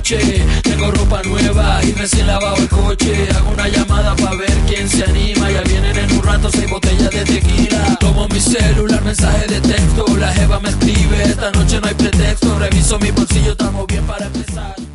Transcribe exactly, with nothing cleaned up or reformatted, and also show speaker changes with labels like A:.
A: noche. Tengo ropa nueva y recién lavado el coche. Hago una llamada pa' ver quién se anima. Ya vienen en un rato seis botellas de tequila. Tomo mi celular, mensaje de texto. La jeva me escribe, esta noche no hay pretexto. Reviso mi bolsillo, estamos bien para empezar.